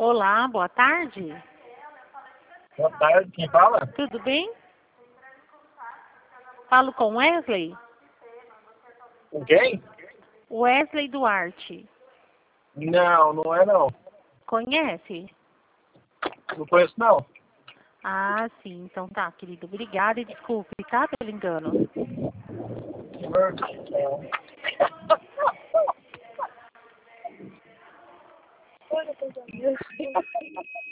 Olá, boa tarde. Boa tarde, quem fala? Tudo bem? Falo com Wesley? Com quem? Wesley Duarte. Não, não é não. Conhece? Não conheço não. Ah, sim. Então tá, querido. Obrigada e desculpe, tá, pelo engano.